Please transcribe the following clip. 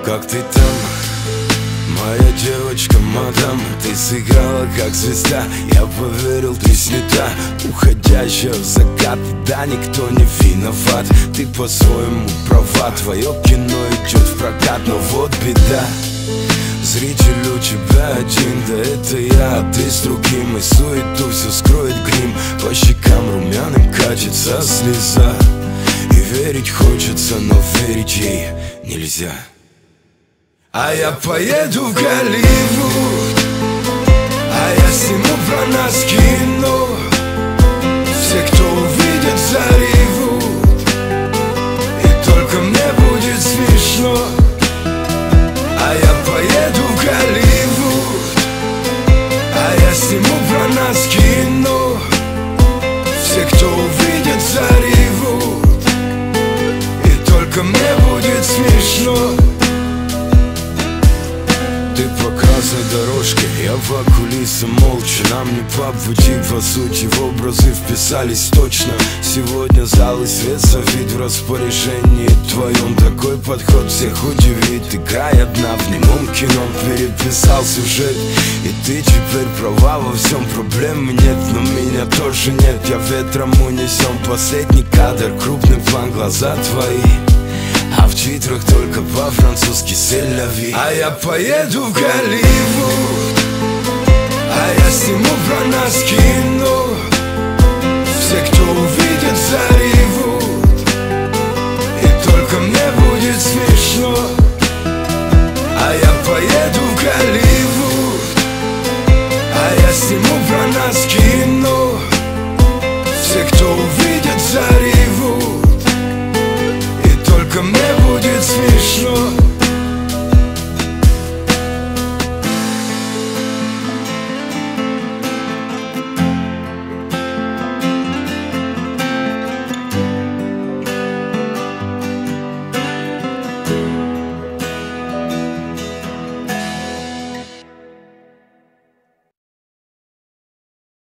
Как ты там, моя девочка, мадам? Ты сыграла как звезда, я поверил, ты снята. Уходящая в закат, да никто не виноват. Ты по-своему права, твое кино идет в прокат. Но вот беда, зритель у тебя один, да это я, а ты с другим. И суету все скроет грим, по щекам румяным катится слеза. И верить хочется, но верить ей нельзя. А я поеду в Голливуд, а я сниму про нас кино. Все, кто увидит, заревут, и только мне будет смешно. А я поеду в Голливуд, а я сниму про нас кино. Все, кто увидит, заревут, и только мне будет смешно. Ты по красной дорожке, я по кулисам молча. Нам не по пути, по сути, в образы вписались точно. Сегодня зал и свет совит в распоряжении твоем. Такой подход всех удивит. Играй одна в немом кино, переписал сюжет. И ты теперь права во всем, проблем нет, но меня тоже нет. Я ветром унесем, последний кадр, крупный план, глаза твои. А в титрах только по-французски «C'est la vie». А я поеду в Голливуд, а я сниму про нас кино. Все, кто увидит, заревут, и только мне будет смешно. А я поеду в Голливуд, а я сниму про нас кино. Все, кто увидит,